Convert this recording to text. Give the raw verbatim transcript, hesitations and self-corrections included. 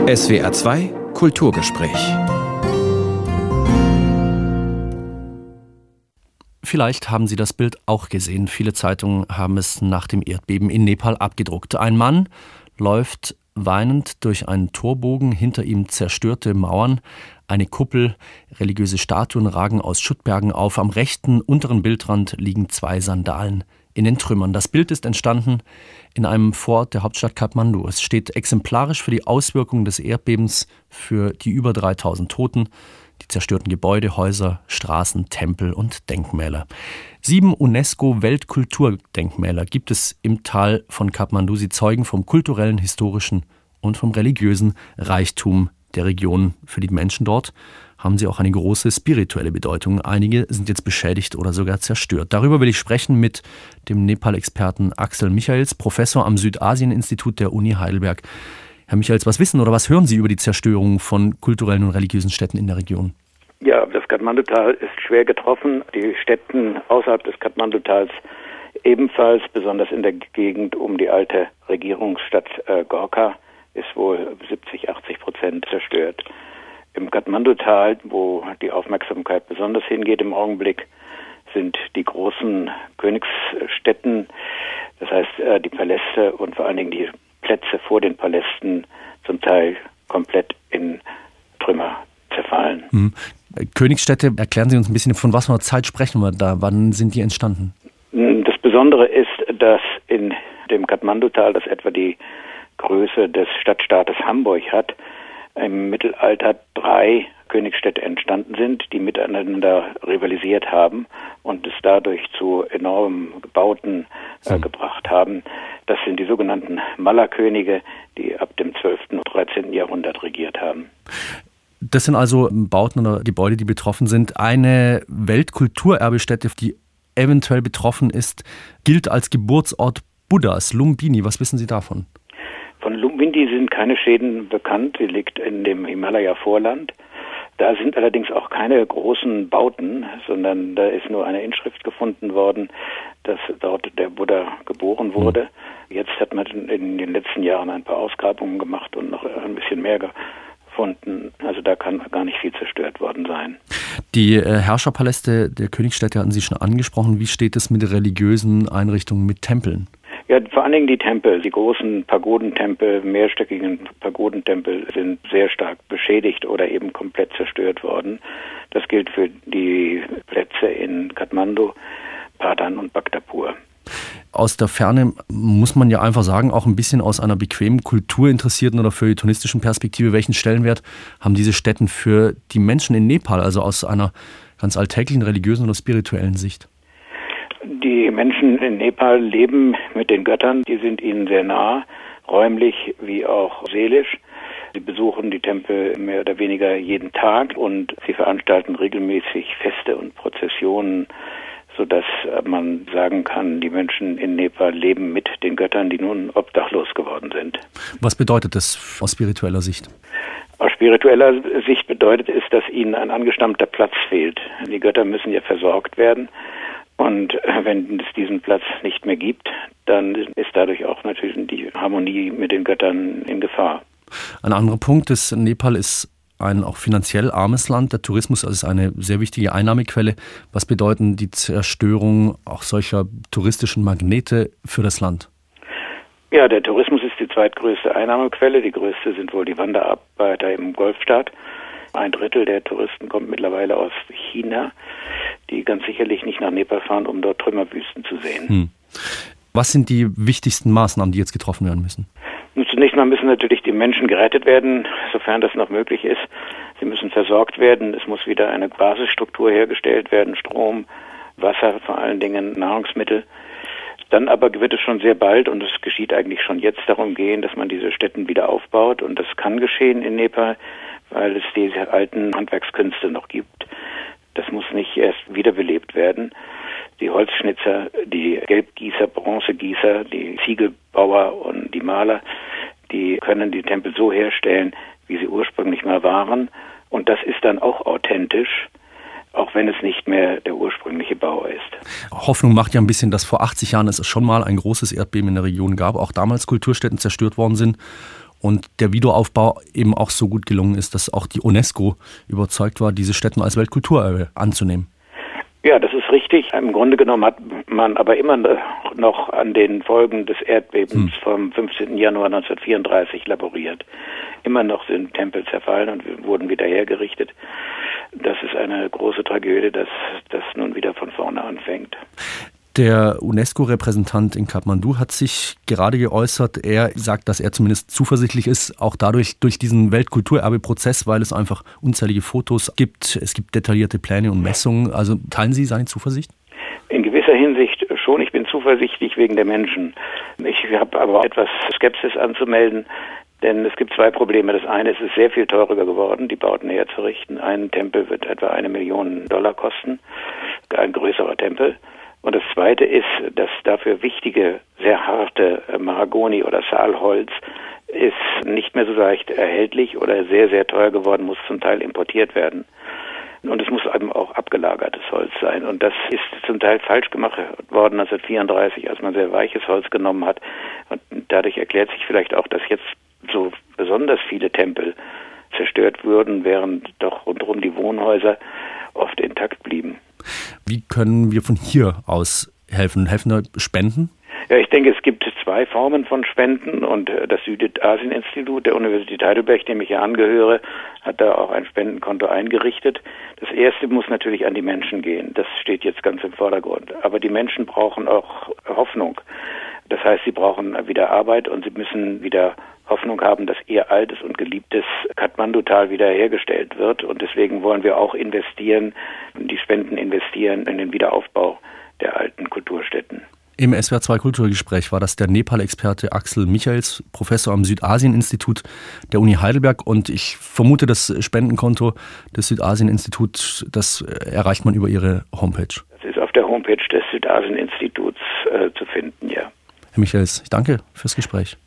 S W R zwei Kulturgespräch. Vielleicht haben Sie das Bild auch gesehen. Viele Zeitungen haben es nach dem Erdbeben in Nepal abgedruckt. Ein Mann läuft weinend durch einen Torbogen, hinter ihm zerstörte Mauern, eine Kuppel, religiöse Statuen ragen aus Schuttbergen auf. Am rechten unteren Bildrand liegen zwei Sandalen in den Trümmern. Das Bild ist entstanden in einem Vorort der Hauptstadt Kathmandu. Es steht exemplarisch für die Auswirkungen des Erdbebens, für die über dreitausend Toten, die zerstörten Gebäude, Häuser, Straßen, Tempel und Denkmäler. Sieben UNESCO-Weltkulturdenkmäler gibt es im Tal von Kathmandu. Sie zeugen vom kulturellen, historischen und vom religiösen Reichtum der Region. Für die Menschen dort haben sie auch eine große spirituelle Bedeutung. Einige sind jetzt beschädigt oder sogar zerstört. Darüber will ich sprechen mit dem Nepal-Experten Axel Michaels, Professor am Südasien-Institut der Uni Heidelberg. Herr Michaels, was wissen oder was hören Sie über die Zerstörung von kulturellen und religiösen Städten in der Region? Ja, das Kathmandu-Tal ist schwer getroffen. Die Städten außerhalb des Kathmandu-Tals ebenfalls, besonders in der Gegend um die alte Regierungsstadt äh, Gorkha, ist wohl siebzig, achtzig Prozent zerstört. Im Kathmandu-Tal, wo die Aufmerksamkeit besonders hingeht im Augenblick, sind die großen Königsstädten, das heißt äh, die Paläste und vor allen Dingen die Plätze vor den Palästen zum Teil komplett in Trümmer zerfallen. Mhm. Königsstädte, erklären Sie uns ein bisschen, von was für einer Zeit sprechen wir da? Wann sind die entstanden? Das Besondere ist, dass in dem Kathmandu-Tal, das etwa die Größe des Stadtstaates Hamburg hat, im Mittelalter drei Königsstädte entstanden sind, die miteinander rivalisiert haben und es dadurch zu enormen Bauten äh, gebracht haben. Das sind die sogenannten Malla-Könige, die ab dem zwölften und dreizehnten Jahrhundert regiert haben. Das sind also Bauten oder Gebäude, die betroffen sind. Eine Weltkulturerbestätte, die eventuell betroffen ist, gilt als Geburtsort Buddhas, Lumbini. Was wissen Sie davon? Von Lumbini sind keine Schäden bekannt. Sie liegt in dem Himalaya-Vorland. Da sind allerdings auch keine großen Bauten, sondern da ist nur eine Inschrift gefunden worden, dass dort der Buddha geboren wurde. Jetzt hat man in den letzten Jahren ein paar Ausgrabungen gemacht und noch ein bisschen mehr gefunden. Also da kann gar nicht viel zerstört worden sein. Die Herrscherpaläste der Königsstädte hatten Sie schon angesprochen. Wie steht es mit religiösen Einrichtungen, mit Tempeln? Ja, vor allen Dingen die Tempel, die großen Pagodentempel, mehrstöckigen Pagodentempel sind sehr stark beschädigt oder eben komplett zerstört worden. Das gilt für die Plätze in Kathmandu, Patan und Bhaktapur. Aus der Ferne muss man ja einfach sagen, auch ein bisschen aus einer bequemen, kulturinteressierten oder feuilletonistischen Perspektive, welchen Stellenwert haben diese Stätten für die Menschen in Nepal, also aus einer ganz alltäglichen, religiösen oder spirituellen Sicht? Die Menschen in Nepal leben mit den Göttern, die sind ihnen sehr nah, räumlich wie auch seelisch. Sie besuchen die Tempel mehr oder weniger jeden Tag und sie veranstalten regelmäßig Feste und Prozessionen, sodass man sagen kann, die Menschen in Nepal leben mit den Göttern, die nun obdachlos geworden sind. Was bedeutet das aus spiritueller Sicht? Aus spiritueller Sicht bedeutet es, dass ihnen ein angestammter Platz fehlt. Die Götter müssen ja versorgt werden. Und wenn es diesen Platz nicht mehr gibt, dann ist dadurch auch natürlich die Harmonie mit den Göttern in Gefahr. Ein anderer Punkt ist, Nepal ist ein auch finanziell armes Land. Der Tourismus ist eine sehr wichtige Einnahmequelle. Was bedeuten die Zerstörung auch solcher touristischen Magnete für das Land? Ja, der Tourismus ist die zweitgrößte Einnahmequelle. Die größte sind wohl die Wanderarbeiter im Golfstaat. Ein Drittel der Touristen kommt mittlerweile aus China, die ganz sicherlich nicht nach Nepal fahren, um dort Trümmerwüsten zu sehen. Hm. Was sind die wichtigsten Maßnahmen, die jetzt getroffen werden müssen? Nun, zunächst mal müssen natürlich die Menschen gerettet werden, sofern das noch möglich ist. Sie müssen versorgt werden. Es muss wieder eine Basisstruktur hergestellt werden, Strom, Wasser, vor allen Dingen Nahrungsmittel. Dann aber wird es schon sehr bald, und es geschieht eigentlich schon jetzt, darum gehen, dass man diese Stätten wieder aufbaut. Und das kann geschehen in Nepal, weil es diese alten Handwerkskünste noch gibt. Das muss nicht erst wiederbelebt werden. Die Holzschnitzer, die Gelbgießer, Bronzegießer, die Ziegelbauer und die Maler, die können die Tempel so herstellen, wie sie ursprünglich mal waren. Und das ist dann auch authentisch, auch wenn es nicht mehr der ursprüngliche Bau ist. Hoffnung macht ja ein bisschen, dass vor achtzig Jahren es schon mal ein großes Erdbeben in der Region gab, auch damals Kulturstätten zerstört worden sind und der Wiederaufbau eben auch so gut gelungen ist, dass auch die UNESCO überzeugt war, diese Stätten als Weltkulturerbe anzunehmen. Ja, das ist richtig. Im Grunde genommen hat man aber immer noch an den Folgen des Erdbebens hm. vom fünfzehnten Januar neunzehnhundertvierunddreißig laboriert. Immer noch sind Tempel zerfallen und wurden wieder hergerichtet. Das ist eine große Tragödie, dass das nun wieder von vorne anfängt. Der UNESCO-Repräsentant in Kathmandu hat sich gerade geäußert. Er sagt, dass er zumindest zuversichtlich ist, auch dadurch durch diesen Weltkulturerbe-Prozess, weil es einfach unzählige Fotos gibt. Es gibt detaillierte Pläne und Messungen. Also teilen Sie seine Zuversicht? In gewisser Hinsicht schon. Ich bin zuversichtlich wegen der Menschen. Ich habe aber etwas Skepsis anzumelden. Denn es gibt zwei Probleme. Das eine ist, es ist sehr viel teurer geworden, die Bauten herzurichten. Ein Tempel wird etwa eine Million Dollar kosten, ein größerer Tempel. Und das Zweite ist, dass dafür wichtige, sehr harte Mahagoni- oder Saalholz ist nicht mehr so leicht erhältlich oder sehr, sehr teuer geworden, muss zum Teil importiert werden. Und es muss eben auch abgelagertes Holz sein. Und das ist zum Teil falsch gemacht worden neunzehnhundertvierunddreißig, als man sehr weiches Holz genommen hat. Und dadurch erklärt sich vielleicht auch, dass jetzt so besonders viele Tempel zerstört wurden, während doch rundherum die Wohnhäuser oft intakt blieben. Wie können wir von hier aus helfen? Helfen da Spenden? Ja, ich denke, es gibt zwei Formen von Spenden und das Südasien-Institut der Universität Heidelberg, dem ich ja angehöre, hat da auch ein Spendenkonto eingerichtet. Das erste muss natürlich an die Menschen gehen. Das steht jetzt ganz im Vordergrund. Aber die Menschen brauchen auch Hoffnung. Das heißt, sie brauchen wieder Arbeit und sie müssen wieder Hoffnung haben, dass ihr altes und geliebtes Kathmandu-Tal wieder hergestellt wird. Und deswegen wollen wir auch investieren, die Spenden investieren in den Wiederaufbau der alten Kulturstätten. Im S W R zwei Kulturgespräch war das der Nepal-Experte Axel Michaels, Professor am Südasien-Institut der Uni Heidelberg. Und ich vermute, das Spendenkonto des Südasien-Instituts, das erreicht man über Ihre Homepage. Das ist auf der Homepage des Südasien-Instituts äh, zu finden, ja. Herr Michaels, ich danke fürs Gespräch.